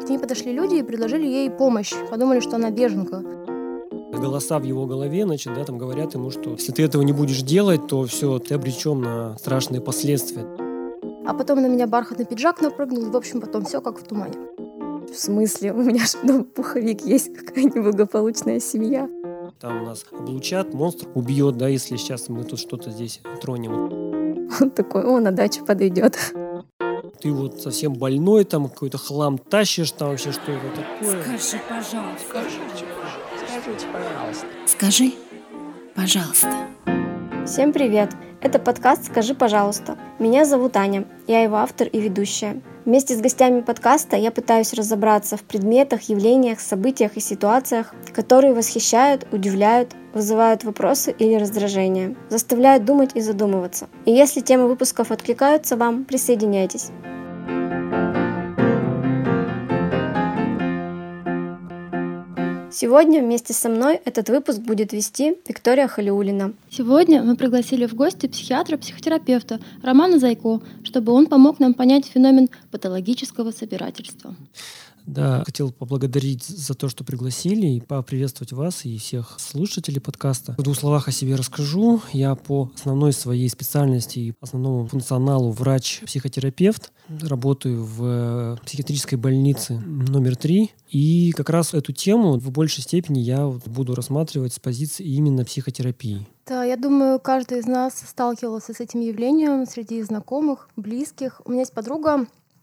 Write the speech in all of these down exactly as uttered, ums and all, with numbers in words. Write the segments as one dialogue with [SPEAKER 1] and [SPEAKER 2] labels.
[SPEAKER 1] К ней подошли люди и предложили ей помощь. Подумали, что она беженка.
[SPEAKER 2] Голоса в его голове, значит, да, там говорят ему, что если ты этого не будешь делать, то все, ты обречен на страшные последствия.
[SPEAKER 1] А потом на меня бархатный пиджак напрыгнул, и, в общем, потом все как в тумане.
[SPEAKER 3] В смысле? У меня же дома пуховик есть, какая неблагополучная семья.
[SPEAKER 2] Там нас облучат, монстр убьет, да, если сейчас мы тут что-то здесь тронем.
[SPEAKER 3] Он такой: о, на дачу подойдет.
[SPEAKER 2] Ты вот совсем больной, там какой-то хлам тащишь, там вообще что это такое?
[SPEAKER 4] Скажи, пожалуйста.
[SPEAKER 5] Скажите, скажите, пожалуйста.
[SPEAKER 4] Скажи, пожалуйста.
[SPEAKER 3] Всем привет! Это подкаст «Скажи, пожалуйста». Меня зовут Аня, я его автор и ведущая. Вместе с гостями подкаста я пытаюсь разобраться в предметах, явлениях, событиях и ситуациях, которые восхищают, удивляют, вызывают вопросы или раздражение, заставляют думать и задумываться. И если темы выпусков откликаются вам, присоединяйтесь. Сегодня вместе со мной этот выпуск будет вести Виктория Халиуллина.
[SPEAKER 6] Сегодня мы пригласили в гости психиатра-психотерапевта Романа Зайко, чтобы он помог нам понять феномен патологического собирательства.
[SPEAKER 2] Да, хотел поблагодарить за то, что пригласили, и поприветствовать вас и всех слушателей подкаста. В двух словах о себе расскажу. Я по основной своей специальности и основному функционалу врач-психотерапевт. Работаю в психиатрической больнице номер три. И как раз эту тему в большей степени я буду рассматривать с позиции именно психотерапии.
[SPEAKER 1] Да, я думаю, каждый из нас сталкивался с этим явлением среди знакомых, близких. У меня есть подруга.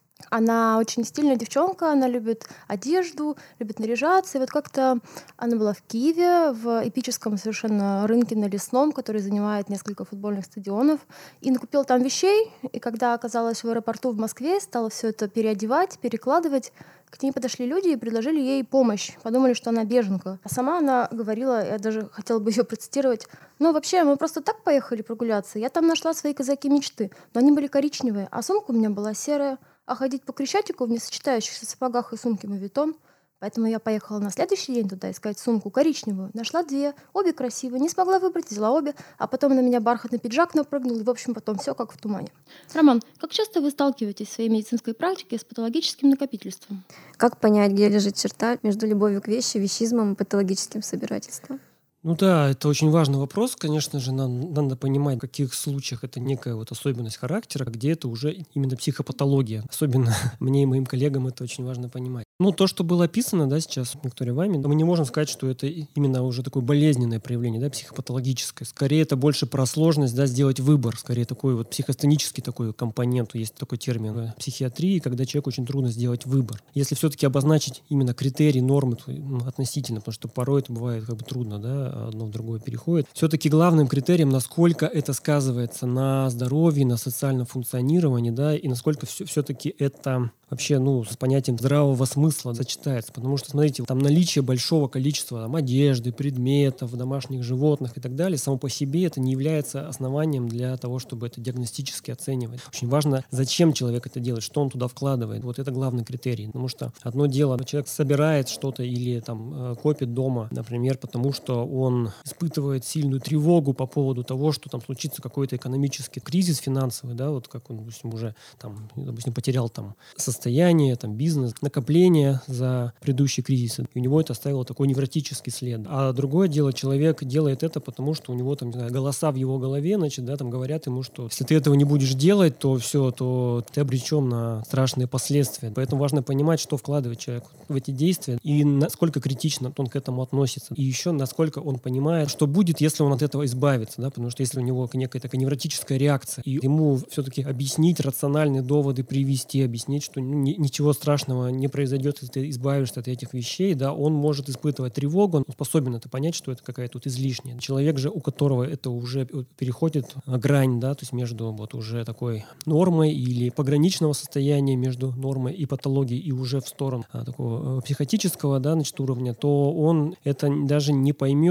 [SPEAKER 1] Она очень стильная девчонка, она любит одежду, любит наряжаться. И вот как-то она была в Киеве, в эпическом совершенно рынке на Лесном, который занимает несколько футбольных стадионов, и накупила там вещей. И когда оказалась в аэропорту в Москве, стала все это переодевать, перекладывать. К ней подошли люди и предложили ей помощь. Подумали, что она беженка. А сама она говорила, я даже хотела бы ее процитировать: ну, вообще, мы просто так поехали прогуляться. Я там нашла свои казаки мечты, но они были коричневые, а сумка у меня была серая. А ходить по Крещатику в несочетающихся сапогах и сумке мавитон. Поэтому я поехала на следующий день туда искать сумку коричневую. Нашла две, обе красивые, не смогла выбрать, взяла обе, а потом на меня бархатный пиджак напрыгнул, и, в общем, потом все как в тумане.
[SPEAKER 6] Роман, как часто вы сталкиваетесь в своей медицинской практике с патологическим накопительством?
[SPEAKER 3] Как понять, где лежит черта между любовью к вещи, вещизмом и патологическим собирательством?
[SPEAKER 2] Ну да, это очень важный вопрос. Конечно же, нам надо понимать, в каких случаях это некая вот особенность характера, где это уже именно психопатология. Особенно мне и моим коллегам это очень важно понимать. Ну, то, что было описано, да, сейчас, Виктория, вами, мы не можем сказать, что это именно уже такое болезненное проявление, да, психопатологическое. Скорее, это больше про сложность, да, сделать выбор. Скорее, такой вот психостенический такой компонент. Есть такой термин в психиатрии, когда человеку очень трудно сделать выбор. Если все-таки обозначить именно критерии, нормы, ну, относительно, потому что порой это бывает как бы трудно, да, одно в другое переходит. Все-таки главным критерием, насколько это сказывается на здоровье, на социальном функционировании, да, и насколько все, все-таки это вообще, ну, с понятием здравого смысла сочетается. Потому что, смотрите, там наличие большого количества там, одежды, предметов, домашних животных и так далее, само по себе это не является основанием для того, чтобы это диагностически оценивать. Очень важно, зачем человек это делает, что он туда вкладывает. Вот это главный критерий. Потому что одно дело, человек собирает что-то или там копит дома, например, потому что он испытывает сильную тревогу по поводу того, что там случится какой-то экономический кризис финансовый, да, вот как он, допустим, уже там, допустим, потерял там состояние, там, бизнес, накопление за предыдущий кризис. И у него это оставило такой невротический след. А другое дело, человек делает это, потому что у него там, не знаю, голоса в его голове, значит, да, там говорят ему, что если ты этого не будешь делать, то все, то ты обречен на страшные последствия. Поэтому важно понимать, что вкладывает человек в эти действия и насколько критично он к этому относится. И еще насколько он понимает, что будет, если он от этого избавится, да, потому что если у него некая такая невротическая реакция, и ему все-таки объяснить, рациональные доводы привести, объяснить, что ну, ни, ничего страшного не произойдет, если ты избавишься от этих вещей, да, он может испытывать тревогу, он способен это понять, что это какая-то вот излишняя. Человек же, у которого это уже переходит грань, да, то есть между вот уже такой нормой или пограничного состояния между нормой и патологией, и уже в сторону а, такого психотического, да, значит, уровня, то он это даже не поймет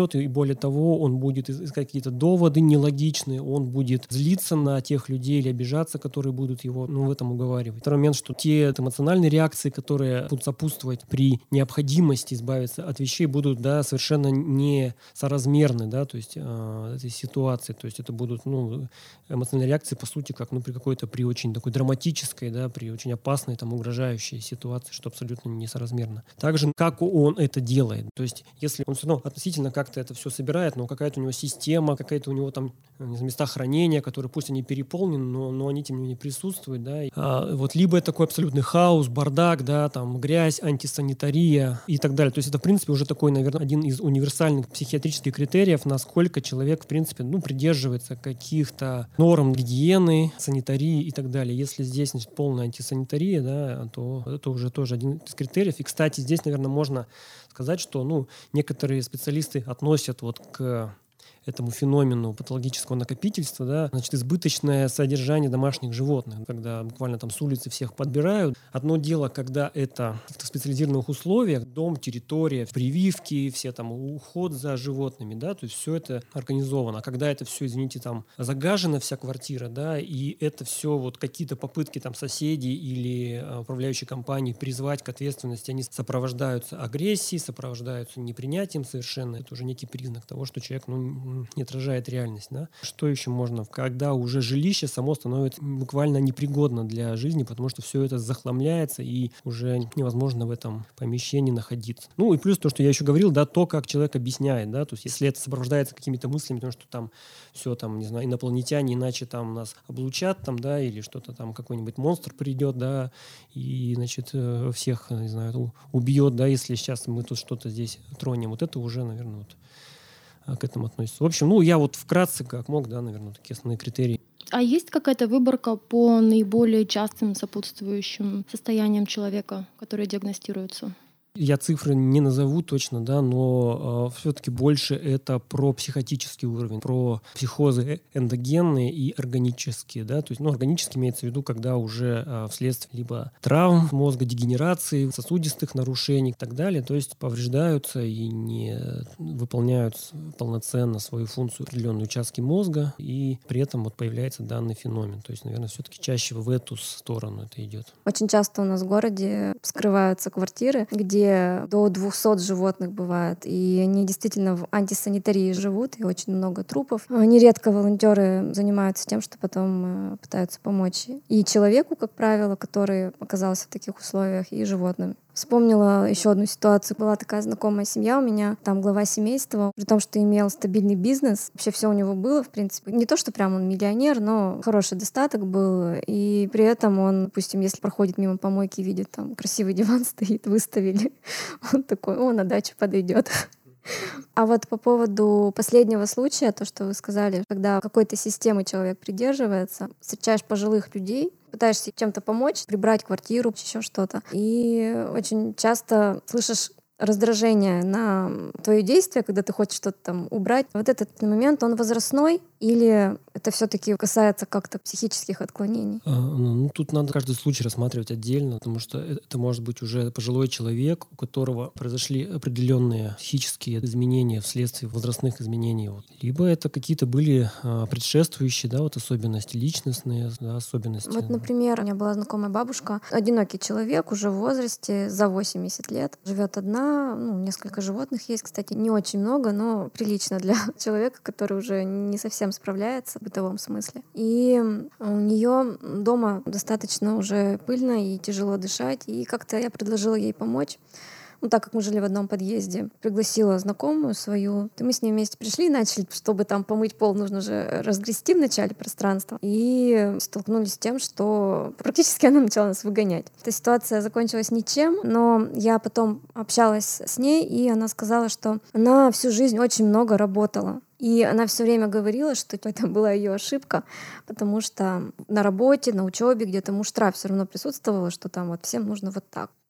[SPEAKER 2] пойдет, и более того, он будет искать какие-то доводы нелогичные, он будет злиться на тех людей или обижаться, которые будут его ну, в этом уговаривать. Второй момент, что те эмоциональные реакции, которые будут сопутствовать при необходимости избавиться от вещей, будут да, совершенно не соразмерны да, то есть, э, этой ситуации. То есть это будут ну, эмоциональные реакции, по сути, как ну, при какой-то, при очень такой драматической, да, при очень опасной, там, угрожающей ситуации, что абсолютно несоразмерно. Также, как он это делает. То есть, если он все равно относительно как-то это все собирает, но какая-то у него система, какая-то у него там места хранения, которые пусть они переполнены, но, но они тем не менее присутствуют. Да. А, вот, либо это такой абсолютный хаос, бардак, да, там, грязь, антисанитария и так далее. То есть это, в принципе, уже такой, наверное, один из универсальных психиатрических критериев, насколько человек, в принципе, ну, придерживается каких-то норм гигиены, санитарии и так далее. Если здесь, значит, полная антисанитария, да, то это уже тоже один из критериев. И, кстати, здесь, наверное, можно сказать, что ну, некоторые специалисты относят вот к этому феномену патологического накопительства, да, значит, избыточное содержание домашних животных, когда буквально там с улицы всех подбирают. Одно дело, когда это в специализированных условиях, дом, территория, прививки, все там уход за животными, да, то есть все это организовано. А когда это все, извините, там загажена вся квартира, да, и это все вот какие-то попытки там соседей или а, управляющей компании призвать к ответственности, они сопровождаются агрессией, сопровождаются непринятием совершенно. Это уже некий признак того, что человек, ну, не отражает реальность. Да? Что еще можно? Когда уже жилище само становится буквально непригодно для жизни, потому что все это захламляется и уже невозможно в этом помещении находиться. Ну и плюс то, что я еще говорил, да, то, как человек объясняет. Да? То есть если это сопровождается какими-то мыслями, потому что там все там, не знаю, инопланетяне иначе там нас облучат, там, да, или что-то там, какой-нибудь монстр придет, да, и, значит, всех, не знаю, убьет, да, если сейчас мы тут что-то здесь тронем. Вот это уже, наверное, вот к этому относится. В общем, ну, я вот вкратце, как мог, да, наверное, такие основные критерии.
[SPEAKER 6] А есть какая-то выборка по наиболее частым сопутствующим состояниям человека, которые диагностируются?
[SPEAKER 2] Я цифры не назову точно, да, но э, все-таки больше это про психотический уровень, про психозы эндогенные и органические, да, то есть, ну, органически имеется в виду, когда уже э, вследствие либо травм мозга, дегенерации, сосудистых нарушений и так далее, то есть повреждаются и не выполняют полноценно свою функцию определенные участки мозга, и при этом вот появляется данный феномен. То есть, наверное, все-таки чаще в эту сторону это идет.
[SPEAKER 3] Очень часто у нас в городе вскрываются квартиры, где до двухсот животных бывает, и они действительно в антисанитарии живут, и очень много трупов. Нередко волонтеры занимаются тем, что потом пытаются помочь и человеку, как правило, который оказался в таких условиях, и животным. Вспомнила еще одну ситуацию. Была такая знакомая семья у меня, там глава семейства, при том, что имел стабильный бизнес, вообще все у него было, в принципе. Не то, что прям он миллионер, но хороший достаток был, и при этом он, допустим, если проходит мимо помойки и видит, там красивый диван стоит, выставили, он такой: о, на дачу подойдет. А вот по поводу последнего случая, то, что вы сказали, когда какой-то системы человек придерживается, встречаешь пожилых людей, пытаешься чем-то помочь, прибрать квартиру, еще что-то. И очень часто слышишь раздражение на твои действия, когда ты хочешь что-то там убрать. Вот этот момент, он возрастной или это все-таки касается как-то психических отклонений?
[SPEAKER 2] А, ну, тут надо каждый случай рассматривать отдельно, потому что это может быть уже пожилой человек, у которого произошли определенные психические изменения вследствие возрастных изменений. Вот. Либо это какие-то были а, предшествующие, да, вот особенности личностные, да, особенности.
[SPEAKER 3] Вот, например, у меня была знакомая бабушка, одинокий человек уже в возрасте, за восемьдесят лет, живет одна, ну, несколько животных есть, кстати, не очень много, но прилично для человека, который уже не совсем справляется в бытовом смысле. И у нее дома достаточно уже пыльно и тяжело дышать, и как-то я предложила ей помочь. Ну, так как мы жили в одном подъезде, пригласила знакомую свою. И мы с ней вместе пришли и начали, чтобы там помыть пол, нужно же разгрести вначале пространство. И столкнулись с тем, что практически она начала нас выгонять. Эта ситуация закончилась ничем, но я потом общалась с ней, и она сказала, что она всю жизнь очень много работала. И она все время говорила, что это была ее ошибка, потому что на работе, на учебе где-то муштра все равно присутствовала, что там вот всем нужно вот так.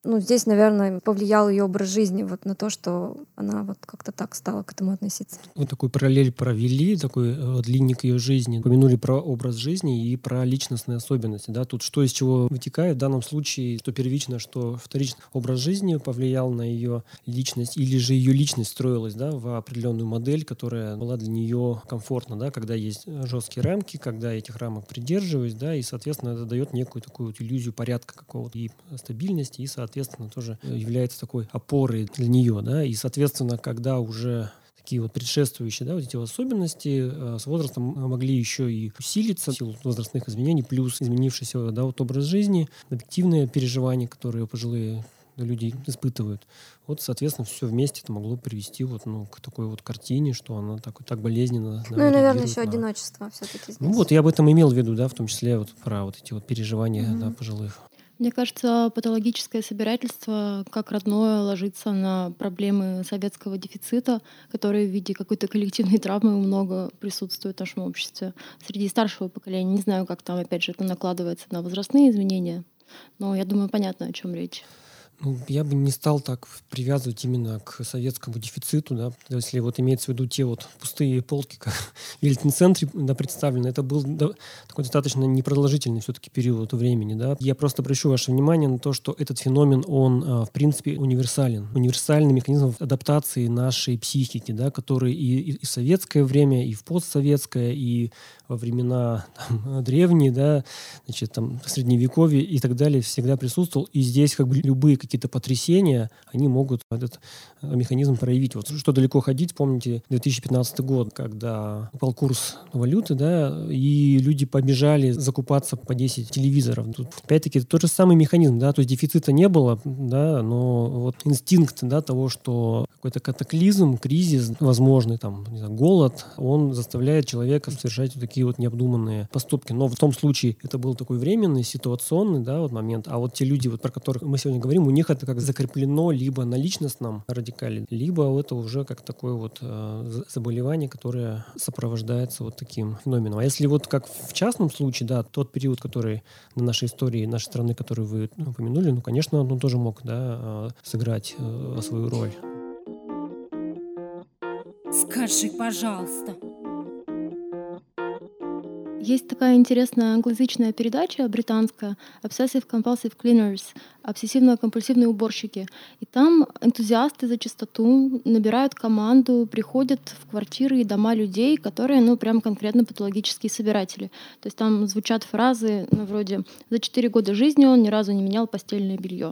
[SPEAKER 3] ну, здесь, наверное, повлиял ее образ жизни вот на то, что она вот как-то так стала к этому относиться.
[SPEAKER 2] Вы такой параллель провели, такой э, длинник ее жизни. Упомянули про образ жизни и про личностные особенности. Да? Тут что из чего вытекает в данном случае, что первично, что вторично. Образ жизни повлиял на ее личность, или же ее личность строилась, да, в определенную модель, которая была для нее комфортна, да, когда есть жесткие рамки, когда этих рамок придерживаюсь, да, и, соответственно, это дает некую такую вот иллюзию порядка какого-то и стабильности, и, соответственно, тоже является такой опорой для нее, да, и, соответственно, когда уже такие вот предшествующие, да, вот эти особенности э, с возрастом могли еще и усилиться в силу возрастных изменений, плюс изменившийся, да, вот образ жизни, объективные переживания, которые пожилые люди испытывают. Вот, соответственно, все вместе это могло привести вот, ну, к такой вот картине, что она так, так болезненно.
[SPEAKER 3] Ну и, наверное, еще на... одиночество все-таки здесь.
[SPEAKER 2] Ну вот, я об этом имел в виду, да, в том числе вот про вот эти вот переживания,
[SPEAKER 6] Mm-hmm.
[SPEAKER 2] да, пожилых.
[SPEAKER 6] Мне кажется, патологическое собирательство как родное ложится на проблемы советского дефицита, которые в виде какой-то коллективной травмы много присутствуют в нашем обществе. Среди старшего поколения, не знаю, как там, опять же, это накладывается на возрастные изменения, но я думаю, понятно, о чем речь.
[SPEAKER 2] Ну, я бы не стал так привязывать именно к советскому дефициту, да, если вот имеется в виду те вот пустые полки, как в Ельцин-центре, да, представлены, это был да, такой достаточно непродолжительный все-таки период времени, да. Я просто обращу ваше внимание на то, что этот феномен, он, в принципе, универсален. Универсальный механизм адаптации нашей психики, да, который и, и в советское время, и в постсоветское, и во времена там, древние, да, значит, там, средневековье и так далее всегда присутствовал. И здесь как бы любые какие-то потрясения, они могут этот механизм проявить. Вот что далеко ходить, помните, две тысячи пятнадцатый год, когда упал курс валюты, да, и люди побежали закупаться по десять телевизоров. Тут, опять-таки, это тот же самый механизм, да, то есть дефицита не было, да, но вот инстинкт, да, того, что какой-то катаклизм, кризис, возможный там, не знаю, голод, он заставляет человека совершать вот такие вот необдуманные поступки. Но в том случае это был такой временный, ситуационный, да, вот момент. А вот те люди, вот, про которых мы сегодня говорим, у них это как закреплено либо на личностном радикале, либо это уже как такое вот э, заболевание, которое сопровождается вот таким феноменом. А если вот как в частном случае, да, тот период, который на нашей истории, нашей страны, который вы ну, упомянули, ну, конечно, он тоже мог, да, сыграть э, свою роль.
[SPEAKER 4] Скажи, пожалуйста.
[SPEAKER 6] Есть такая интересная англоязычная передача британская Obsessive Compulsive Cleaners, обсессивно-компульсивные уборщики. И там энтузиасты за чистоту набирают команду, приходят в квартиры и дома людей, которые, ну, прям конкретно патологические собиратели. То есть там звучат фразы, ну, вроде «За четыре года жизни он ни разу не менял постельное белье».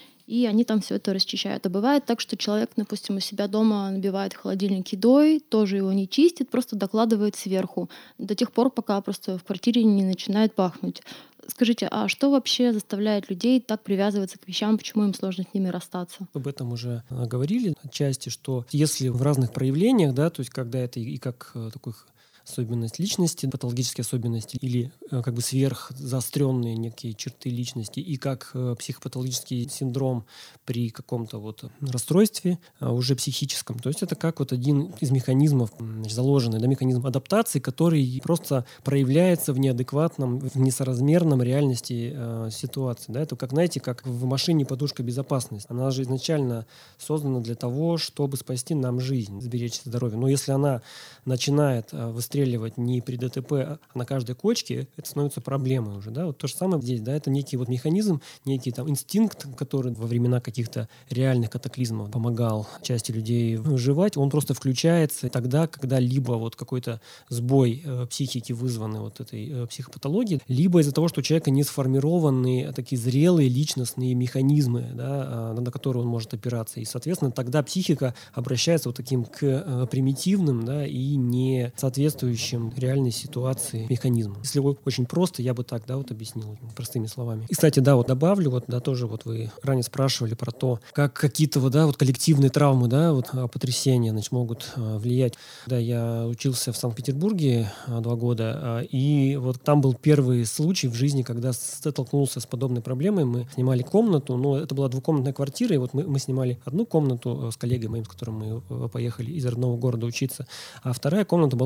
[SPEAKER 6] И они там все это расчищают. А бывает так, что человек, допустим, у себя дома набивает холодильник едой, тоже его не чистит, просто докладывает сверху до тех пор, пока просто в квартире не начинает пахнуть. Скажите, а что вообще заставляет людей так привязываться к вещам, почему им сложно с ними расстаться?
[SPEAKER 2] Об этом уже говорили отчасти, что если в разных проявлениях, да, то есть когда это и как такой особенность личности, патологические особенности или э, как бы сверхзаостренные некие черты личности, и как э, психопатологический синдром при каком-то вот расстройстве э, уже психическом. То есть это как вот один из механизмов, значит, заложенный, да, механизм адаптации, который просто проявляется в неадекватном, в несоразмерном реальности э, ситуации. Да? Это как, знаете, как в машине подушка безопасности. Она же изначально создана для того, чтобы спасти нам жизнь, сберечь здоровье. Но если она начинает э, выстреливать не при ДТП, а на каждой кочке, это становится проблемой уже. Да? Вот то же самое здесь. Да? Это некий вот механизм, некий там инстинкт, который во времена каких-то реальных катаклизмов помогал части людей выживать. Он просто включается тогда, когда либо вот какой-то сбой э, психики, вызванный вот этой э, психопатологией, либо из-за того, что у человека не сформированы такие зрелые личностные механизмы, да, э, на которые он может опираться. И, соответственно, тогда психика обращается вот таким к э, примитивным, да, и не соответствующим реальной ситуации механизмом. Если очень просто, я бы так, да, вот объяснил простыми словами. И, кстати, да, вот добавлю, вот, да, тоже вот вы ранее спрашивали про то, как какие-то вот, да, вот коллективные травмы, да, вот потрясения, значит, могут а, влиять. Да, я учился в Санкт-Петербурге а, два года, а, и вот там был первый случай в жизни, когда столкнулся с подобной проблемой. Мы снимали комнату, но это была двухкомнатная квартира, и вот мы, мы снимали одну комнату с коллегой моим, с которым мы поехали из родного города учиться, а вторая комната была закрыта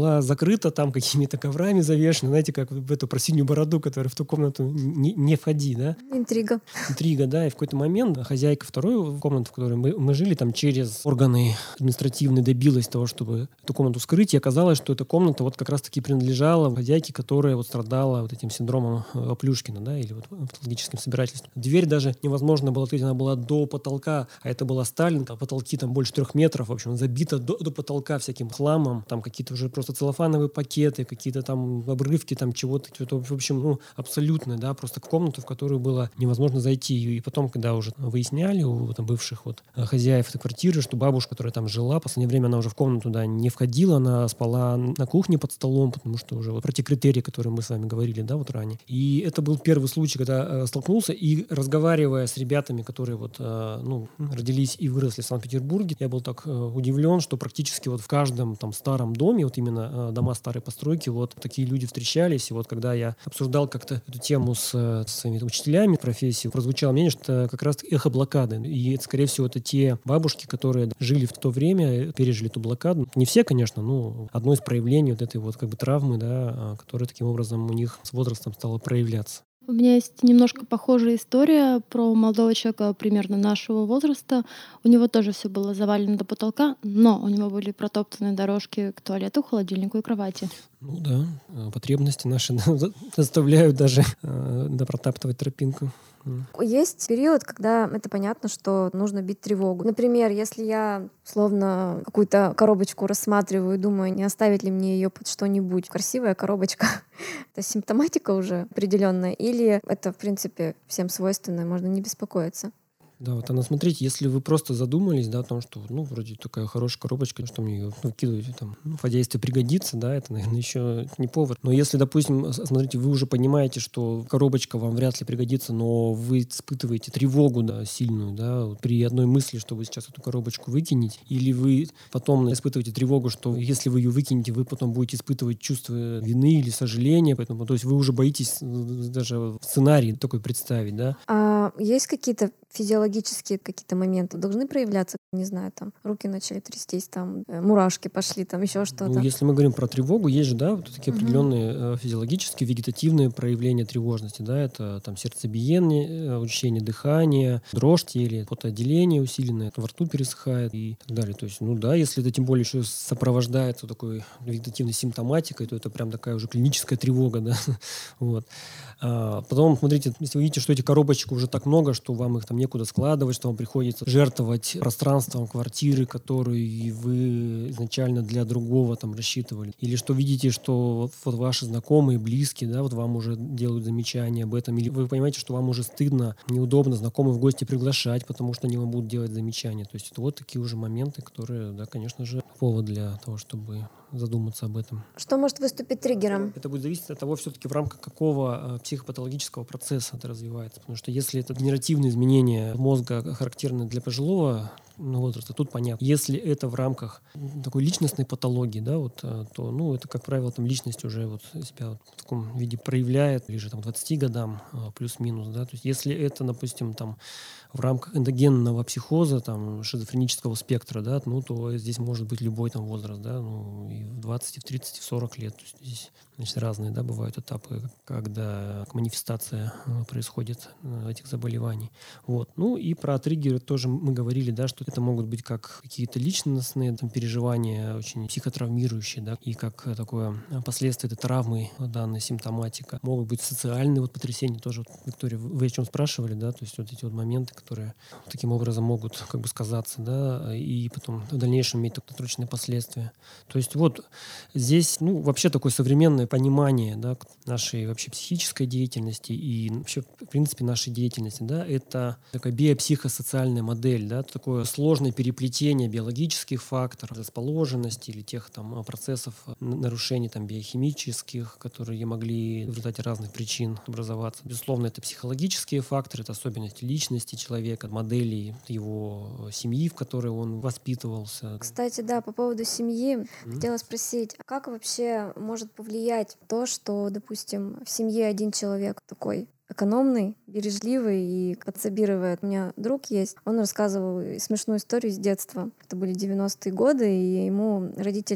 [SPEAKER 2] закрыто, там какими-то коврами завешено, знаете, как в эту про синюю бороду, которая в ту комнату не, не входи, да?
[SPEAKER 3] Интрига.
[SPEAKER 2] Интрига, да, и в какой-то момент хозяйка второй комнаты, в которой мы, мы жили, там через органы административные добилась того, чтобы эту комнату скрыть, и оказалось, что эта комната вот как раз-таки принадлежала хозяйке, которая вот страдала вот этим синдромом Оплюшкина, да, или вот патологическим собирательством. Дверь даже невозможно было открыть, она была до потолка, а это была Сталинка, потолки там больше трех метров, в общем, забита до, до потолка всяким хламом, там какие-то уже просто целлофановые пакеты, какие-то там обрывки там чего-то, чего-то, в общем, ну, абсолютно, да, просто комнату, в которую было невозможно зайти. И потом, когда уже выясняли у там, бывших вот хозяев этой квартиры, что бабушка, которая там жила, в последнее время она уже в комнату, да, не входила, она спала на кухне под столом, потому что уже вот про те критерии, которые мы с вами говорили, да, вот ранее. И это был первый случай, когда э, столкнулся, и разговаривая с ребятами, которые вот, э, ну, родились и выросли в Санкт-Петербурге, я был так э, удивлен, что практически вот в каждом там старом доме, вот именно э, дома старой постройки, вот такие люди встречались. И вот когда я обсуждал как-то эту тему с, с своими учителями профессии, прозвучало мнение, что это как раз эхо блокады. И, это, скорее всего, это те бабушки, которые жили в то время, пережили эту блокаду. Не все, конечно, но одно из проявлений вот этой вот как бы травмы, да, которая таким образом у них с возрастом стала проявляться.
[SPEAKER 6] У меня есть немножко похожая история про молодого человека примерно нашего возраста. У него тоже все было завалено до потолка, но у него были протоптанные дорожки к туалету, холодильнику и кровати.
[SPEAKER 2] Ну да, потребности наши заставляют даже да, протаптывать тропинку.
[SPEAKER 3] Есть период, когда это понятно, что нужно бить тревогу. Например, если я словно какую-то коробочку рассматриваю и думаю, не оставить ли мне ее под что-нибудь. Красивая коробочка. Это симптоматика уже определенная, или это, в принципе, всем свойственно, можно не беспокоиться?
[SPEAKER 2] Да, вот она, смотрите, если вы просто задумались, да, о том, что, ну, вроде такая хорошая коробочка, что мне ее ну, вкидываете там, ну, в хозяйстве пригодится, да, это, наверное, еще не повод. Но если, допустим, смотрите, вы уже понимаете, что коробочка вам вряд ли пригодится, но вы испытываете тревогу, да, сильную, да, вот при одной мысли, что вы сейчас эту коробочку выкинете, или вы потом испытываете тревогу, что если вы ее выкинете, вы потом будете испытывать чувство вины или сожаления, поэтому, то есть вы уже боитесь даже сценарий такой представить, да.
[SPEAKER 3] А есть какие-то физиологические какие-то моменты должны проявляться, не знаю, там руки начали трястись, там э, мурашки пошли, там еще что-то.
[SPEAKER 2] Ну, если мы говорим про тревогу, есть же, да, вот такие uh-huh. определенные э, физиологические, вегетативные проявления тревожности, да, это там сердцебиение, учащение дыхания, дрожь в теле, потоотделение усиленное, во рту пересыхает и так далее. То есть, ну да, если это тем более еще сопровождается такой вегетативной симптоматикой, то это прям такая уже клиническая тревога, да, вот. А потом, смотрите, если вы видите, что этих коробочек уже так много, что вам их там некуда складывать, что вам приходится жертвовать пространством квартиры, которую вы изначально для другого там рассчитывали. Или что видите, что вот, вот ваши знакомые, близкие, да, вот вам уже делают замечания об этом. Или вы понимаете, что вам уже стыдно, неудобно знакомых в гости приглашать, потому что они вам будут делать замечания. То есть это вот такие уже моменты, которые, да, конечно же, повод для того, чтобы задуматься об этом.
[SPEAKER 3] Что может выступить триггером?
[SPEAKER 2] Это будет зависеть от того, все-таки в рамках какого э, психопатологического процесса это развивается. Потому что если это генеративные изменения мозга, характерны для пожилого ну, возраста, тут понятно. Если это в рамках такой личностной патологии, да, вот, то, ну, это, как правило, там личность уже вот себя вот в таком виде проявляет ближе там, к двадцати годам, плюс-минус, да. То есть если это, допустим, там в рамках эндогенного психоза, там, шизофренического спектра, да, ну, то здесь может быть любой там возраст, да, ну, и в двадцать, и в тридцать, и в сорок лет. То есть здесь, значит, разные, да, бывают этапы, когда манифестация происходит этих заболеваний. Вот. Ну, и про триггеры тоже мы говорили, да, что это могут быть как какие-то личностные там, переживания, очень психотравмирующие, да, и как такое последствие этой травмы, данной симптоматика. Могут быть социальные вот потрясения, тоже, вот, Виктория, вы о чем спрашивали, да, то есть вот эти вот моменты, которые таким образом могут как бы сказаться, да, и потом в дальнейшем иметь долгосрочные последствия. То есть вот здесь, ну, вообще такое современное понимание, да, нашей вообще психической деятельности и вообще, в принципе, нашей деятельности, да, это такая биопсихосоциальная модель, да, такое сложное переплетение биологических факторов, расположенности или тех там процессов нарушений там биохимических, которые могли в результате разных причин образоваться. Безусловно, это психологические факторы, это особенности личности человека, модели его семьи, в которой он воспитывался.
[SPEAKER 3] Кстати, да, по поводу семьи mm-hmm. хотела спросить, а как вообще может повлиять то, что, допустим, в семье один человек такой экономный, бережливый и подсобирует. У меня друг есть, он рассказывал смешную историю с детства. Это были девяностые годы, и ему родители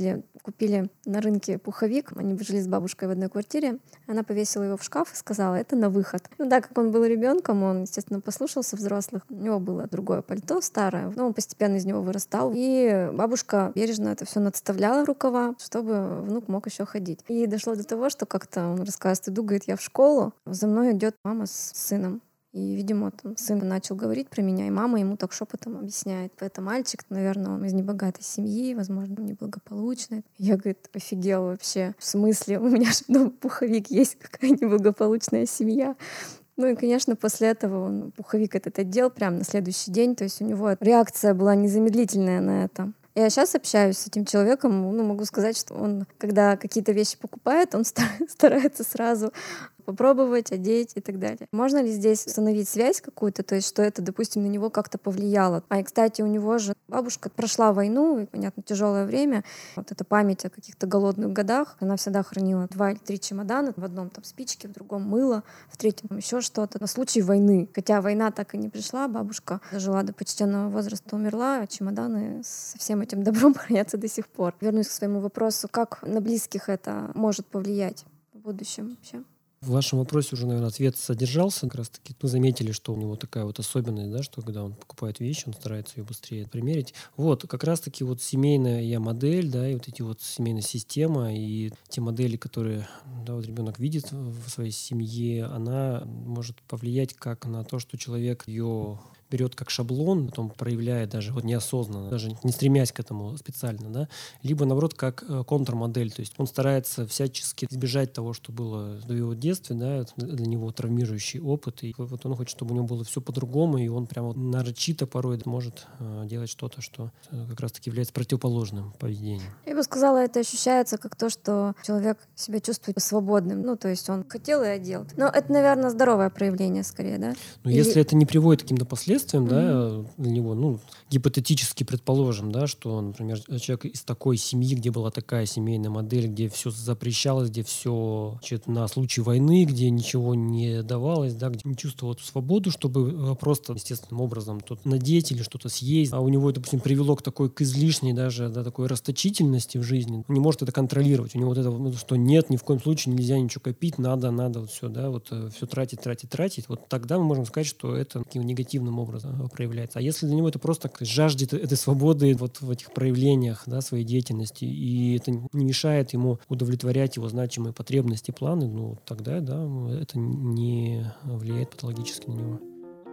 [SPEAKER 3] купили на рынке пуховик. Они жили с бабушкой в одной квартире. Она повесила его в шкаф и сказала: это на выход. Ну да, как он был ребенком, он, естественно, послушался взрослых. У него было другое пальто старое, но он постепенно из него вырастал. И бабушка бережно это все надставляла в рукава, чтобы внук мог еще ходить. И дошло до того, что как-то он рассказывает: иду, говорит, я в школу, за мной идет мама с сыном. И, видимо, там сын начал говорить про меня, и мама ему так шепотом объясняет. Это мальчик, наверное, он из небогатой семьи, возможно, неблагополучный. Я, говорит, офигела вообще. В смысле? У меня же дома пуховик есть, какая неблагополучная семья. Ну и, конечно, после этого он пуховик этот одел прямо на следующий день. То есть у него реакция была незамедлительная на это. Я сейчас общаюсь с этим человеком, ну, могу сказать, что он, когда какие-то вещи покупает, он старается сразу попробовать, одеть и так далее. Можно ли здесь установить связь какую-то, то есть что это, допустим, на него как-то повлияло? А, и, кстати, у него же бабушка прошла войну, и, понятно, тяжелое время. Вот эта память о каких-то голодных годах, она всегда хранила два или три чемодана. В одном там спички, в другом мыло, в третьем еще что-то на случай войны. Хотя война так и не пришла, бабушка дожила до почтенного возраста, умерла, а чемоданы со всем этим добром хранятся до сих пор. Вернусь к своему вопросу, как на близких это может повлиять в будущем вообще?
[SPEAKER 2] В вашем вопросе уже, наверное, ответ содержался. Как раз таки вы заметили, что у него такая вот особенность, да, что когда он покупает вещи, он старается ее быстрее примерить. Вот, как раз таки вот семейная модель, да, и вот эти вот семейная система, и те модели, которые, да, вот ребенок видит в своей семье, она может повлиять как на то, что человек ее берет как шаблон, потом проявляет даже вот неосознанно, даже не стремясь к этому специально, да, либо, наоборот, как э, контрмодель, то есть он старается всячески избежать того, что было в его детстве, да, для него травмирующий опыт, и вот он хочет, чтобы у него было все по-другому, и он прямо вот нарочито порой может э, делать что-то, что э, как раз-таки является противоположным поведением.
[SPEAKER 3] Я бы сказала, это ощущается как то, что человек себя чувствует свободным, ну, то есть он хотел и одел. Но это, наверное, здоровое проявление скорее, да?
[SPEAKER 2] Но
[SPEAKER 3] Или...
[SPEAKER 2] если это не приводит к каким-то последствиям,
[SPEAKER 3] Mm-hmm.
[SPEAKER 2] да, для него, ну, гипотетически предположим, да, что, например, человек из такой семьи, где была такая семейная модель, где все запрещалось, где все значит, на случай войны, где ничего не давалось, да, где не чувствовал эту свободу, чтобы просто естественным образом тут надеть или что-то съесть, а у него, допустим, привело к такой, к излишней даже, да, такой расточительности в жизни, он не может это контролировать, у него вот это, ну, что нет, ни в коем случае нельзя ничего копить, надо, надо вот все, да, вот все тратить, тратить, тратить, вот тогда мы можем сказать, что это таким негативным образом проявляется. А если для него это просто жаждет этой свободы вот в этих проявлениях, да, своей деятельности, и это не мешает ему удовлетворять его значимые потребности, планы, ну, тогда, да, это не влияет патологически на него.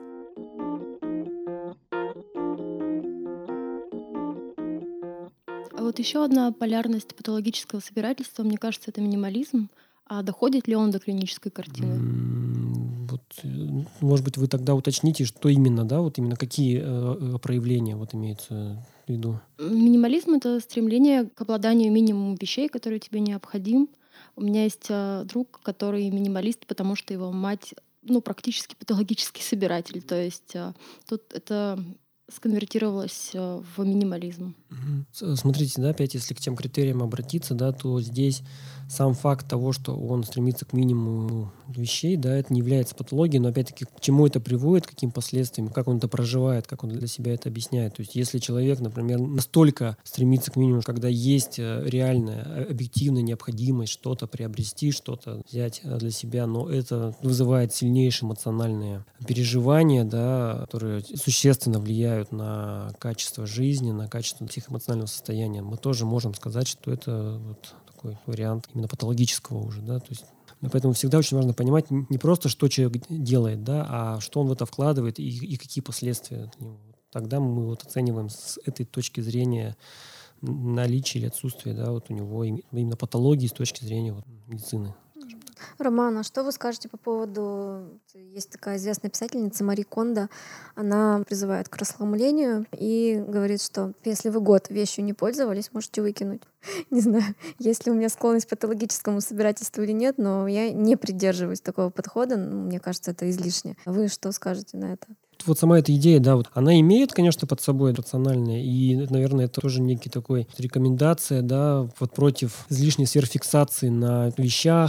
[SPEAKER 6] А вот еще одна полярность патологического собирательства, мне кажется, это минимализм. А доходит ли он до клинической картины?
[SPEAKER 2] Вот, может быть, вы тогда уточните, что именно, да, вот именно какие э, проявления вот имеются в виду?
[SPEAKER 6] Минимализм — это стремление к обладанию минимумом вещей, которые тебе необходим. У меня есть э, друг, который минималист, потому что его мать, ну, практически патологический собиратель. То есть э, тут это сконвертировалось э, в минимализм.
[SPEAKER 2] Угу. Смотрите, да, опять, если к тем критериям обратиться, да, то здесь сам факт того, что он стремится к минимуму вещей, да, это не является патологией, но опять-таки к чему это приводит, к каким последствиям, как он это проживает, как он для себя это объясняет. То есть если человек, например, настолько стремится к минимуму, когда есть реальная, объективная необходимость что-то приобрести, что-то взять для себя, но это вызывает сильнейшие эмоциональные переживания, да, которые существенно влияют на качество жизни, на качество психоэмоционального состояния, мы тоже можем сказать, что это вот такой вариант именно патологического уже, да, то есть поэтому всегда очень важно понимать не просто, что человек делает, да, а что он в это вкладывает и, и какие последствия от него. Тогда мы вот оцениваем с этой точки зрения наличие или отсутствие, да, вот у него именно патологии с точки зрения вот медицины.
[SPEAKER 3] Роман, а что вы скажете по поводу... Есть такая известная писательница Мари Кондо. Она призывает к расхламлению и говорит, что если вы год вещью не пользовались, можете выкинуть. Не знаю, есть ли у меня склонность к патологическому собирательству или нет, но я не придерживаюсь такого подхода. Ну, мне кажется, это излишне. Вы что скажете на это?
[SPEAKER 2] Вот сама эта идея, да, вот она имеет, конечно, под собой рациональное, и, наверное, это тоже некий такой рекомендация, да, вот против излишней сверхфиксации на вещах.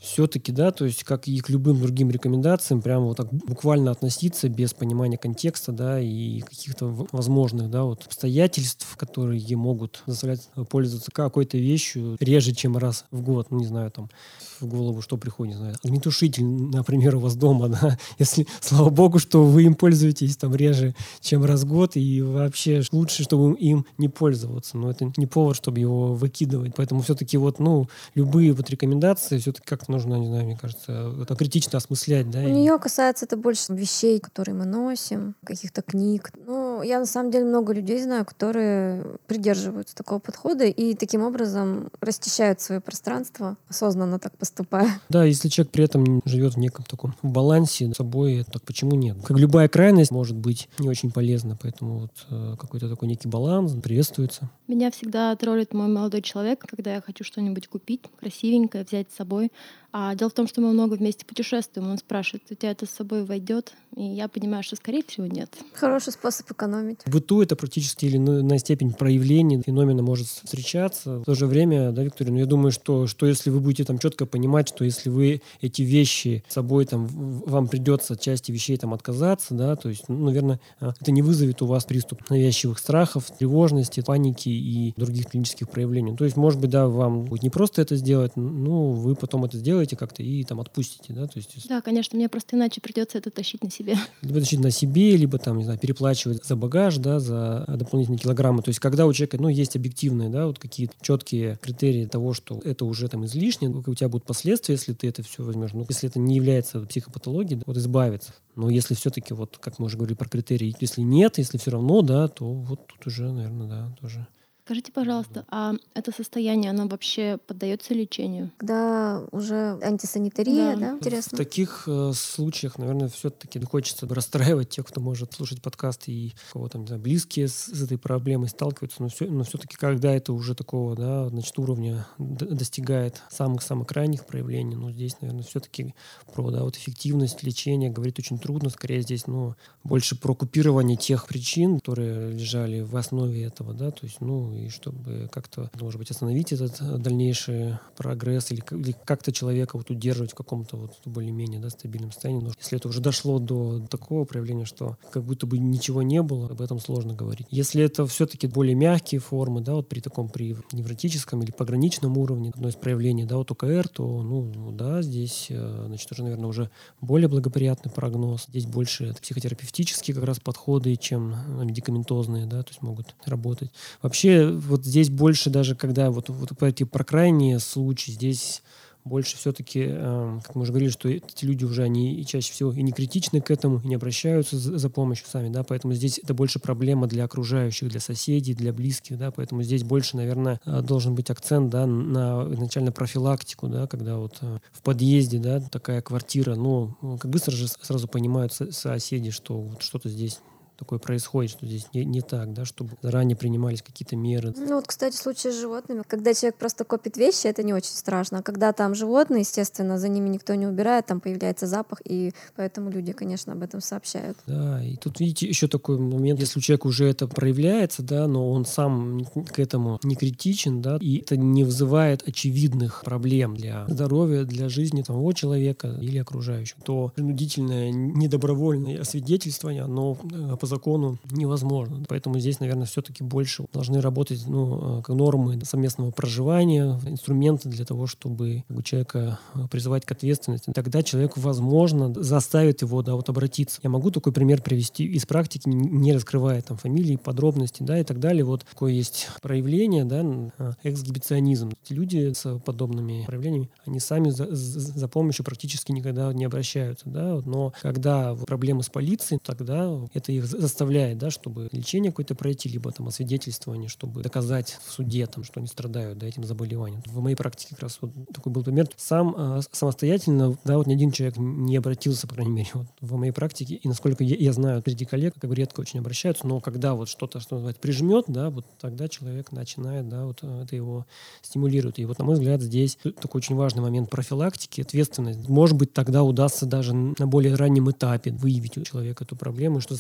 [SPEAKER 2] все-таки, да, то есть как и к любым другим рекомендациям, прямо вот так буквально относиться без понимания контекста, да, и каких-то возможных, да, вот обстоятельств, которые могут заставлять пользоваться какой-то вещью реже, чем раз в год, ну, не знаю, там, в голову что приходит, не знаю, огнетушитель, например, у вас дома, да, если, слава богу, что вы им пользуетесь там реже, чем раз в год, и вообще лучше, чтобы им не пользоваться, но это не повод, чтобы его выкидывать, поэтому все-таки вот, ну, любые вот рекомендации все-таки как-то нужно, не знаю, мне кажется, это критично осмыслять, да.
[SPEAKER 3] У
[SPEAKER 2] и...
[SPEAKER 3] нее касается это больше вещей, которые мы носим, каких-то книг. Ну, я на самом деле много людей знаю, которые придерживаются такого подхода и таким образом расчищают свое пространство, осознанно так поступая.
[SPEAKER 2] Да, если человек при этом живет в неком таком балансе с собой, так почему нет? Как любая крайность может быть не очень полезна, поэтому вот э, какой-то такой некий баланс приветствуется.
[SPEAKER 6] Меня всегда троллит мой молодой человек, когда я хочу что-нибудь купить красивенькое, взять с собой. А дело в том, что мы много вместе путешествуем. Он спрашивает, у тебя это с собой войдет? И я понимаю, что, скорее всего, нет.
[SPEAKER 3] Хороший способ экономить.
[SPEAKER 2] В быту это практически или на степень проявления феномена может встречаться. В то же время, да, Виктория, ну, я думаю, что, что если вы будете там четко понимать, что если вы эти вещи с собой, там, вам придется от части вещей там отказаться, да, то есть, ну, наверное, это не вызовет у вас приступ навязчивых страхов, тревожности, паники и других клинических проявлений. То есть, может быть, да, вам будет не просто это сделать, но вы потом это сделаете как-то и там отпустите, да, то есть...
[SPEAKER 6] Да, конечно, мне просто иначе придется это тащить на себе.
[SPEAKER 2] Либо тащить на себе, либо там, не знаю, переплачивать за багаж, да, за дополнительные килограммы. То есть, когда у человека, ну, есть объективные, да, вот какие-то четкие критерии того, что это уже там излишне, у тебя будут последствия, если ты это все возьмешь. Ну, если это не является психопатологией, да, вот избавиться. Но если все-таки, вот, как мы уже говорили про критерии, если нет, если все равно, да, то вот тут уже, наверное, да, тоже...
[SPEAKER 6] Скажите, пожалуйста, а это состояние, оно вообще поддается лечению?
[SPEAKER 3] Когда уже антисанитария,
[SPEAKER 6] Да.
[SPEAKER 3] да,
[SPEAKER 2] В
[SPEAKER 3] интересно?
[SPEAKER 2] таких э, случаях, наверное, все-таки хочется расстраивать тех, кто может слушать подкасты и у кого там, не знаю, близкие с, с этой проблемой сталкиваются, но, все, но все-таки, когда это уже такого, да, значит, уровня д- достигает самых-самых крайних проявлений, ну, здесь, наверное, все-таки про, да, вот эффективность лечения говорить очень трудно, скорее здесь, ну, больше про купирование тех причин, которые лежали в основе этого, да, то есть, ну, и чтобы как-то, может быть, остановить этот дальнейший прогресс или, или как-то человека вот удерживать в каком-то вот более-менее, да, стабильном состоянии. Но если это уже дошло до такого проявления, что как будто бы ничего не было, об этом сложно говорить. Если это все-таки более мягкие формы, да, вот при таком, при невротическом или пограничном уровне, одно из проявлений, да, вот ОКР, то, ну, да, здесь, значит, уже, наверное, уже более благоприятный прогноз. Здесь больше это психотерапевтические как раз подходы, чем медикаментозные, да, то есть могут работать. Вообще, вот здесь больше даже, когда вот, вот эти про крайние случаи, здесь больше все-таки, э, как мы уже говорили, что эти люди уже, они чаще всего и не критичны к этому, и не обращаются за, за помощью сами, да, поэтому здесь это больше проблема для окружающих, для соседей, для близких, да, поэтому здесь больше, наверное, должен быть акцент, да, на изначально профилактику, да, когда вот э, в подъезде, да, такая квартира, ну, как быстро же сразу понимают соседи, что вот что-то здесь такое происходит, что здесь не, не так, да, чтобы заранее принимались какие-то меры.
[SPEAKER 3] Ну вот, кстати, в случае с животными, когда человек просто копит вещи, это не очень страшно. А когда там животные, естественно, за ними никто не убирает, там появляется запах, и поэтому люди, конечно, об этом сообщают.
[SPEAKER 2] Да, и тут, видите, еще такой момент, если у человека уже это проявляется, да, но он сам к этому не критичен, да, и это не вызывает очевидных проблем для здоровья, для жизни того человека или окружающих, то принудительное, недобровольное освидетельствование, оно по закону невозможно. Поэтому здесь, наверное, все-таки больше должны работать, ну, как нормы совместного проживания, инструменты для того, чтобы человека призывать к ответственности. Тогда человек, возможно, заставит его, да, вот обратиться. Я могу такой пример привести из практики, не раскрывая там фамилии, подробности, да, и так далее. Вот такое есть проявление, да, эксгибиционизм. Люди с подобными проявлениями, они сами за, за помощью практически никогда не обращаются, да, но когда проблемы с полицией, тогда это их заставляет, да, чтобы лечение какое-то пройти, либо там освидетельствование, чтобы доказать в суде, там, что они страдают, да, этим заболеванием. В моей практике как раз вот такой был пример. Сам э, самостоятельно, да, вот ни один человек не обратился, по крайней мере, вот, в моей практике, и насколько я, я знаю, среди коллег, как бы редко очень обращаются, но когда вот что-то, что называется, прижмет, да, вот тогда человек начинает, да, вот это его стимулирует. И вот, на мой взгляд, здесь такой очень важный момент профилактики, ответственность. Может быть, тогда удастся даже на более раннем этапе выявить у человека эту проблему, что заставит его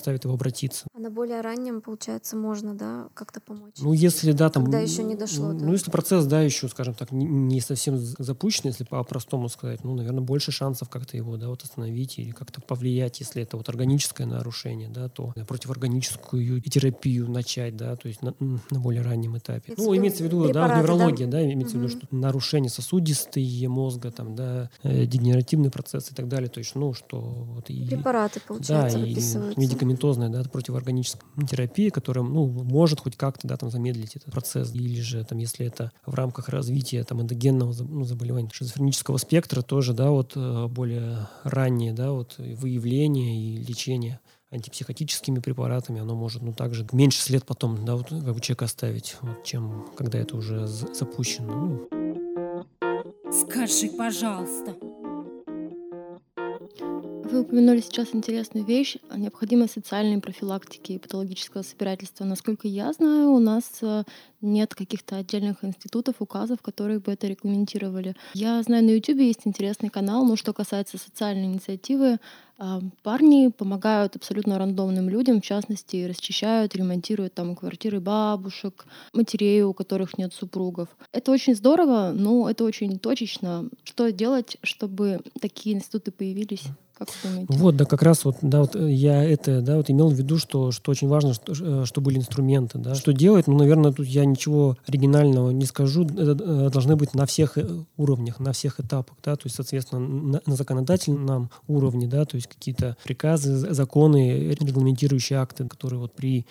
[SPEAKER 2] обратиться.
[SPEAKER 3] А на более раннем, получается, можно, да, как-то помочь?
[SPEAKER 2] Ну, если, да, там...
[SPEAKER 3] Когда еще не дошло
[SPEAKER 2] Ну,
[SPEAKER 3] до...
[SPEAKER 2] если процесс, да, еще, скажем так, не, не совсем запущен, если по-простому сказать, ну, наверное, больше шансов как-то его, да, вот остановить или как-то повлиять, если это вот органическое нарушение, да, то противорганическую терапию начать, да, то есть на, на более раннем этапе.
[SPEAKER 3] Это
[SPEAKER 2] Ну, имеется в виду, да,
[SPEAKER 3] препараты,
[SPEAKER 2] неврология,
[SPEAKER 3] да?
[SPEAKER 2] да, имеется
[SPEAKER 3] Мгм.
[SPEAKER 2] в виду, что нарушение сосудистые мозга, там, да, э, дегенеративный процесс и так далее, то есть, ну, что вот и...
[SPEAKER 3] Препараты,
[SPEAKER 2] Да,
[SPEAKER 3] получается,
[SPEAKER 2] и
[SPEAKER 3] выписываются.
[SPEAKER 2] медикаментозная, да, противорганическая терапия, которая, ну, может хоть как-то, да, там, замедлить этот процесс. Или же, там, если это в рамках развития, там, эндогенного, ну, заболевания шизофренического спектра, тоже, да, вот э, более раннее, да, вот выявление и лечение антипсихотическими препаратами, оно может, ну, также меньше след потом, да, вот, как бы человека оставить, вот, чем когда это уже з- запущено. Ну,
[SPEAKER 4] Скажи, пожалуйста.
[SPEAKER 6] Вы упомянули сейчас интересную вещь о необходимой социальной профилактики и патологического собирательства. Насколько я знаю, у нас э, нет каких-то отдельных институтов, указов, которые бы это регламентировали. Я знаю, на Ютубе есть интересный канал, но что касается социальной инициативы, а, парни помогают абсолютно рандомным людям, в частности, расчищают, ремонтируют там квартиры бабушек, матерей, у которых нет супругов. Это очень здорово, но это очень точечно. Что делать, чтобы такие институты появились? Как вы думаете?
[SPEAKER 2] Вот, да, как раз вот, да, вот э, я это, да, вот имел в виду, что, что очень важно, что, э, что были инструменты, да. Что делать? Ну, наверное, тут я ничего оригинального не скажу. Это э, должны быть на всех э, уровнях, на всех этапах, да, то есть, соответственно, на, на законодательном уровне, да, то есть какие-то приказы, з- законы, регламентирующие акты, которые вот при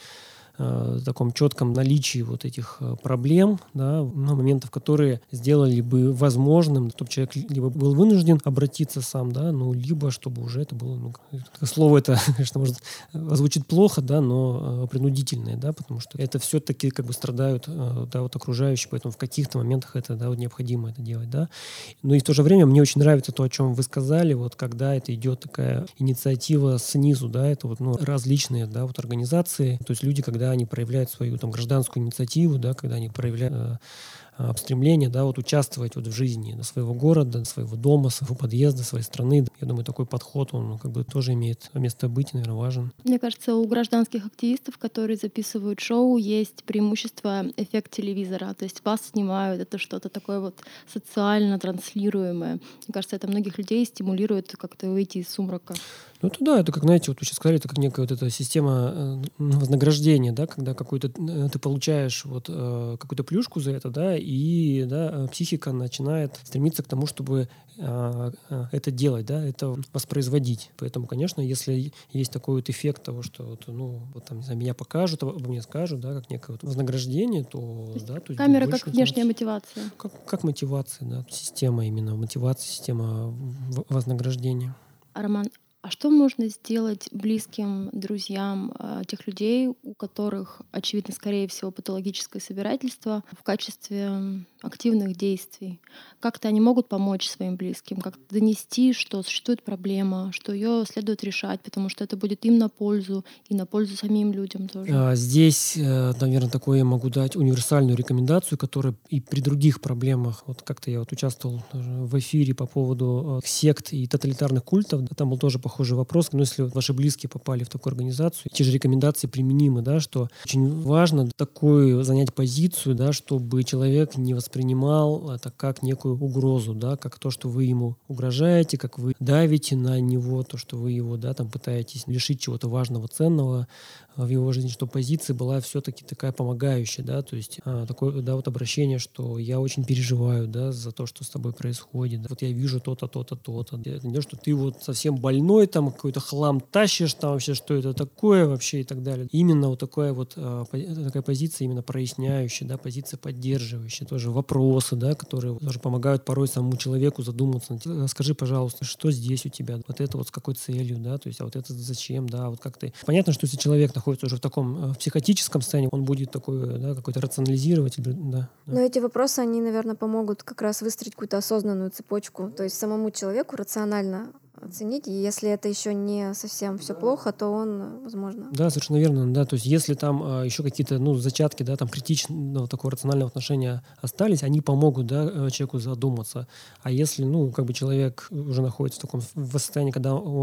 [SPEAKER 2] э, таком четком наличии вот этих э, проблем, да, ну, моментов, которые сделали бы возможным, чтобы человек либо был вынужден обратиться сам, да, ну, либо чтобы уже это было, ну, как- слово это, конечно, может э, звучит плохо, да, но э, принудительное, да, потому что это все-таки как бы страдают, э, да, вот окружающие, поэтому в каких-то моментах это, да, вот необходимо это делать, да. Но и в то же время мне очень нравится то, о чем вы сказали, вот когда это идет такая инициатива снизу, да, это вот, ну, различные, да, вот организации, то есть люди, когда они проявляют свою там гражданскую инициативу, да, когда они проявляют э, э, стремление, да, вот участвовать вот в жизни, да, своего города, своего дома, своего подъезда, своей страны. Я думаю, такой подход, он, ну, как бы тоже имеет место быть, наверное, важен.
[SPEAKER 6] Мне кажется, у гражданских активистов, которые записывают шоу, есть преимущество эффект телевизора. То есть вас снимают, это что-то такое вот социально транслируемое. Мне кажется, это многих людей стимулирует как-то выйти из сумрака.
[SPEAKER 2] Ну, это да, это как, знаете, вот вы сейчас сказали, это как некая вот эта система э, вознаграждения, да, когда какой-то э, ты получаешь вот э, какую-то плюшку за это, да, и, да, э, психика начинает стремиться к тому, чтобы э, э, это делать, да, это воспроизводить. Поэтому, конечно, если есть такой вот эффект того, что вот, ну, вот там, не знаю, меня покажут, обо мне скажут, да, как некое вот вознаграждение, то,
[SPEAKER 6] То есть
[SPEAKER 2] да, то есть
[SPEAKER 6] камера
[SPEAKER 2] будет
[SPEAKER 6] как
[SPEAKER 2] больше
[SPEAKER 6] внешняя
[SPEAKER 2] мотивации.
[SPEAKER 6] мотивация.
[SPEAKER 2] Как, как мотивация, да, система именно мотивации, система в- вознаграждения.
[SPEAKER 6] А, Роман, а что можно сделать близким друзьям а, тех людей, у которых, очевидно, скорее всего, патологическое собирательство в качестве м, активных действий? Как-то они могут помочь своим близким, как-то донести, что существует проблема, что ее следует решать, потому что это будет им на пользу и на пользу самим людям тоже.
[SPEAKER 2] А, Здесь, э, наверное, такое я могу дать универсальную рекомендацию, которая и при других проблемах, вот как-то я вот участвовал тоже в эфире по поводу э, сект и тоталитарных культов, да, там был тоже похожий вопрос, но если вот ваши близкие попали в такую организацию, те же рекомендации применимы, да, что очень важно такую занять позицию, да, чтобы человек не воспринимал это как некую угрозу, да, как то, что вы ему угрожаете, как вы давите на него, то, что вы его, да, там пытаетесь лишить чего-то важного, ценного в его жизни, чтобы позиция была все-таки такая помогающая, да, то есть а, такое, да, вот обращение, что я очень переживаю, да, за то, что с тобой происходит, да, вот я вижу то-то, то-то, то-то, это не то, что ты вот совсем больной, там какой-то хлам тащишь, там вообще, что это такое вообще и так далее. Именно вот такая вот а, пози- такая позиция именно проясняющая, да, позиция поддерживающая, тоже вопросы, да, которые тоже помогают порой самому человеку задуматься. Скажи, пожалуйста, что здесь у тебя, вот это вот с какой целью, да, то есть, а вот это зачем, да, вот как ты. Понятно, что если человек находится уже в таком э, психотическом состоянии, он будет такой, да, какой-то рационализировать, да, да.
[SPEAKER 3] Но эти вопросы, они, наверное, помогут как раз выстроить какую-то осознанную цепочку, то есть самому человеку рационально оценить, и если это еще не совсем все плохо, то он, возможно...
[SPEAKER 2] Да, совершенно верно, да, то есть если там а, еще какие-то, ну, зачатки, да, там критичного такого рационального отношения остались, они помогут, да, э, человеку задуматься. А если, ну, как бы человек уже находится в таком в состоянии, когда он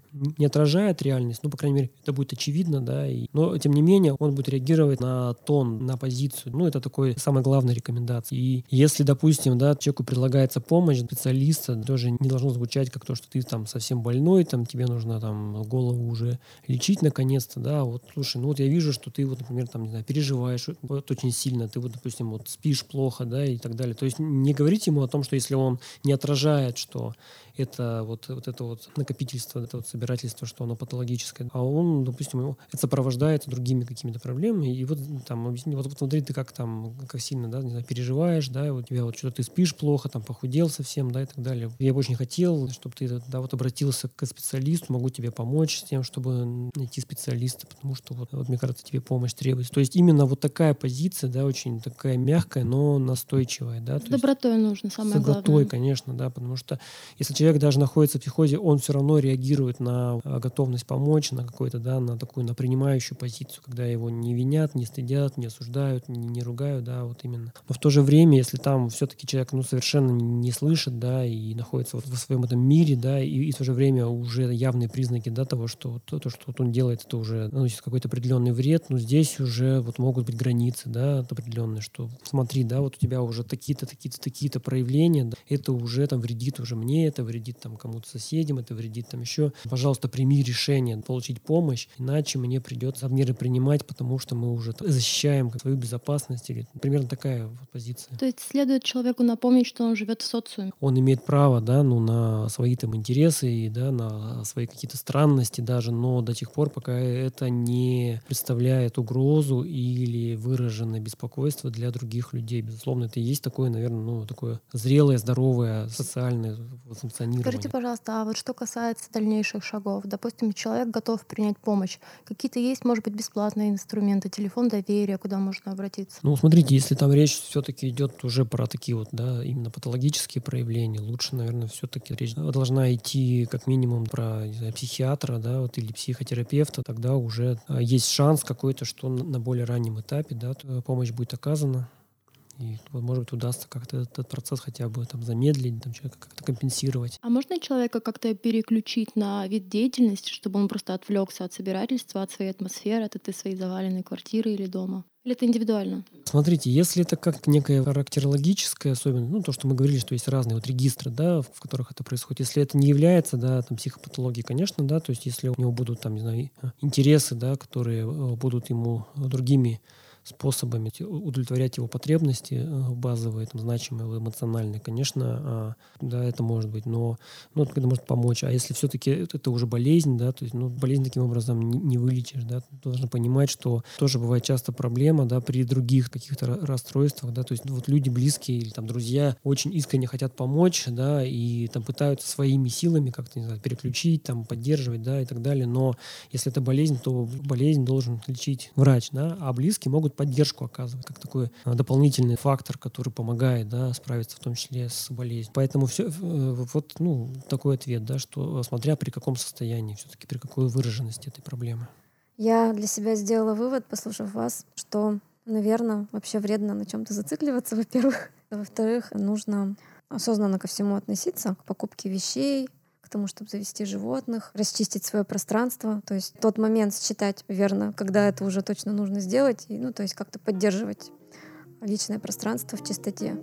[SPEAKER 2] не отражает реальность, ну, по крайней мере, это будет очевидно, да, и, но, тем не менее, он будет реагировать на тон, на позицию. Ну, это такой самая главная рекомендация. И если, допустим, да, человеку предлагается помощь специалиста, тоже не должно звучать как то, что ты там совсем больной, там, тебе нужно там голову уже лечить наконец-то, да, вот, слушай, ну, вот я вижу, что ты, вот, например, там, не знаю, переживаешь вот, очень сильно, ты, вот, допустим, вот спишь плохо, да, и так далее. То есть не говорить ему о том, что если он не отражает, что это вот, вот это вот накопительство, это вот собирательство, что оно патологическое, а он, допустим, его, это сопровождается другими какими-то проблемами, и вот там объясни, вот, вот смотри, ты как там, как сильно, да, не знаю, переживаешь, да, у тебя вот что-то ты спишь плохо, там похудел совсем, да, и так далее. Я бы очень хотел, чтобы ты, да, вот обратился к специалисту, могу тебе помочь с тем, чтобы найти специалиста, потому что вот, вот мне кажется, тебе помощь требуется. То есть именно вот такая позиция, да, очень такая мягкая, но настойчивая, да.
[SPEAKER 6] С добротой нужно, самое главное.
[SPEAKER 2] С добротой, конечно, да, потому что если человек Человек даже находится в психозе, он все равно реагирует на готовность помочь, на какой-то, да, на такую, на принимающую позицию, когда его не винят, не стыдят, не осуждают, не, не ругают, да, вот именно. Но в то же время, если там все-таки человек, ну, совершенно не слышит, да, и находится вот в своем этом мире, да, и, и в то же время уже явные признаки, да, того, что то, то что вот он делает, это уже наносит какой-то определенный вред, но здесь уже вот могут быть границы, да, определенные, что смотри, да, вот у тебя уже такие-то, такие-то, такие-то проявления, да, это уже там вредит уже мне, это вредит вредит там кому-то соседям, это вредит там еще. Пожалуйста, прими решение получить помощь, иначе мне придется меры принимать, потому что мы уже защищаем свою безопасность. Или примерно такая вот позиция.
[SPEAKER 6] То есть следует человеку напомнить, что он живет в социуме.
[SPEAKER 2] Он имеет право, да, ну, на свои там интересы и, да, на свои какие-то странности даже, но до тех пор, пока это не представляет угрозу или выраженное беспокойство для других людей. Безусловно, это и есть такое, наверное, ну, такое зрелое, здоровое социальное функционирование.
[SPEAKER 1] Скажите, пожалуйста, а вот что касается дальнейших шагов, допустим, человек готов принять помощь, какие-то есть, может быть, бесплатные инструменты, телефон доверия, куда можно обратиться?
[SPEAKER 2] Ну, смотрите, если там речь все-таки идет уже про такие вот, да, именно патологические проявления, лучше, наверное, все-таки речь должна идти как минимум про, не знаю, психиатра, да, вот, или психотерапевта, тогда уже есть шанс какой-то, что на более раннем этапе, да, помощь будет оказана. И, вот, может быть, удастся как-то этот процесс хотя бы там замедлить, там, человека как-то компенсировать.
[SPEAKER 6] А можно человека как-то переключить на вид деятельности, чтобы он просто отвлекся от собирательства, от своей атмосферы, от этой своей заваленной квартиры или дома? Или это индивидуально?
[SPEAKER 2] Смотрите, если это как некая характерологическая особенность, ну, то, что мы говорили, что есть разные вот регистры, да, в которых это происходит, если это не является, да, там, психопатологией, конечно, да, то есть если у него будут, там, не знаю, интересы, да, которые будут ему другими способами удовлетворять его потребности базовые, там, значимые, эмоциональные, конечно, да, это может быть, но ну, это может помочь. А если все-таки это уже болезнь, да, то есть, ну, болезнь таким образом не, не вылечишь, да, ты должен понимать, что тоже бывает часто проблема, да, при других каких-то расстройствах, да, то есть, ну, вот люди близкие или там друзья очень искренне хотят помочь, да, и там пытаются своими силами как-то, не знаю, переключить, там, поддерживать, да, и так далее, но если это болезнь, то болезнь должен лечить врач, да, а близкие могут поддержку оказывать, как такой дополнительный фактор, который помогает, да, справиться в том числе с болезнью. Поэтому все, вот, ну, такой ответ, да, что смотря при каком состоянии, все-таки при какой выраженности этой проблемы.
[SPEAKER 3] Я для себя сделала вывод, послушав вас, что, наверное, вообще вредно на чем-то зацикливаться, во-первых. Во-вторых, нужно осознанно ко всему относиться, к покупке вещей, к тому, чтобы завести животных, расчистить свое пространство, то есть тот момент считать верно, когда это уже точно нужно сделать, и, ну, то есть как-то поддерживать личное пространство в чистоте.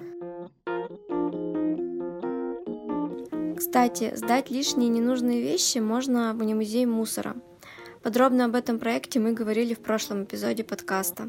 [SPEAKER 3] Кстати, сдать лишние ненужные вещи можно в уни-музей мусора. Подробно об этом проекте мы говорили в прошлом эпизоде подкаста.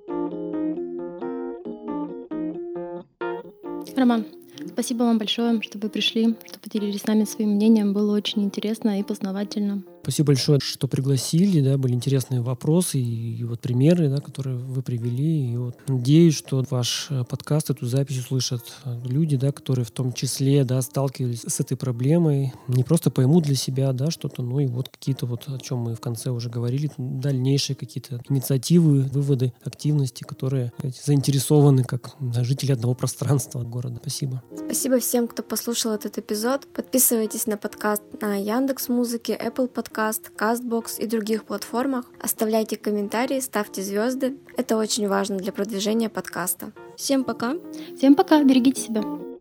[SPEAKER 6] Роман, спасибо вам большое, что вы пришли, что поделились с нами своим мнением. Было очень интересно и познавательно.
[SPEAKER 2] Спасибо большое, что пригласили, да, были интересные вопросы и, и вот примеры, да, которые вы привели. И вот надеюсь, что ваш подкаст, эту запись услышат люди, да, которые в том числе, да, сталкивались с этой проблемой, не просто поймут для себя, да, что-то, но и вот какие-то вот, о чем мы в конце уже говорили, дальнейшие какие-то инициативы, выводы, активности, которые, сказать, заинтересованы как жители одного пространства города. Спасибо.
[SPEAKER 3] Спасибо всем, кто послушал этот эпизод. Подписывайтесь на подкаст на Яндекс.Музыке, Apple Podcast, Castbox и других платформах. Оставляйте комментарии, ставьте звезды. Это очень важно для продвижения подкаста. Всем пока.
[SPEAKER 6] Всем пока. Берегите себя.